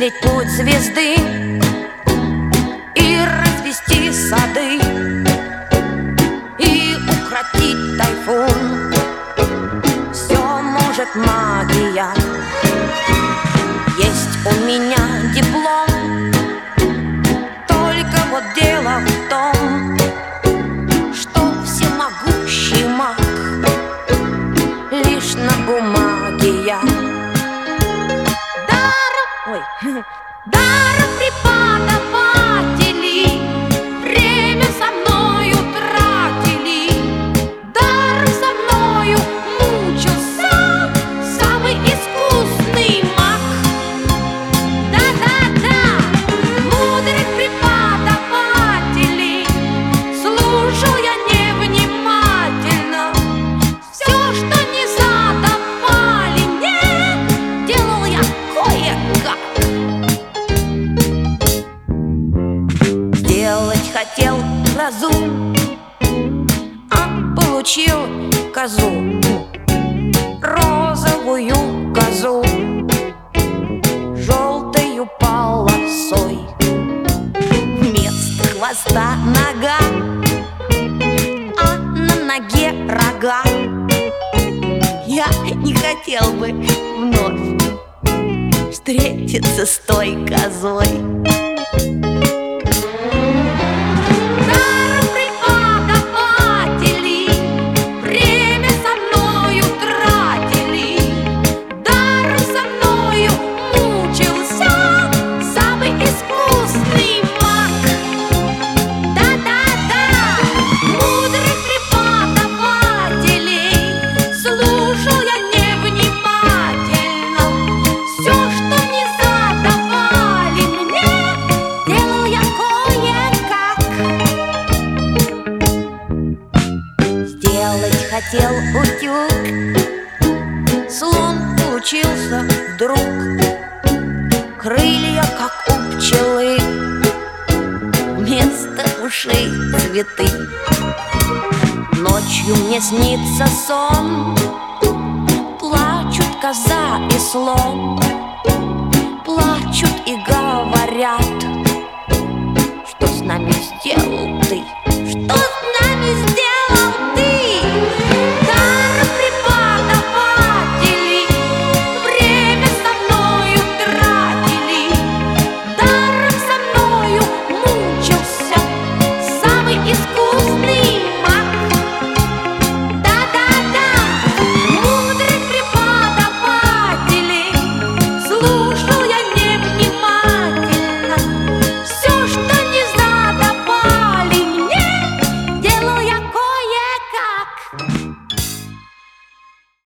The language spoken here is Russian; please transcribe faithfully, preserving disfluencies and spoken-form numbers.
исчислить путь звезды и развести сады, и укротить тайфун. Все может магия. Есть у меня диплом, только вот дело в том, что всемогущий маг лишь на бумаге я. Даром, ой, даром преподаватели время со мною тратили, даром со мною мучился самый искусный маг. Да-да-да, мудрых преподавателей слушал я невнимательно. Все, что не задавали мне, делал я кое-как. Сделать хотел грозу, а получил козу, розовую козу, желтою полосой. Вместо хвоста нога, а на ноге рога. Я не хотел бы вновь встретиться с той козой. Даром преподаватели время со мною тратили, даром со мною мучился самый искусный маг. Да-да-да, мудрых преподавателей слушал я невнимательно. Все, что не задавали мне, делал я кое-как. Сделать хотел утюг, слон получился вдруг. Крылья, как у пчелы, вместо ушей цветы. Ночью мне снится сон, плачут коза и слон, плачут и говорят, что с нами сделал ты.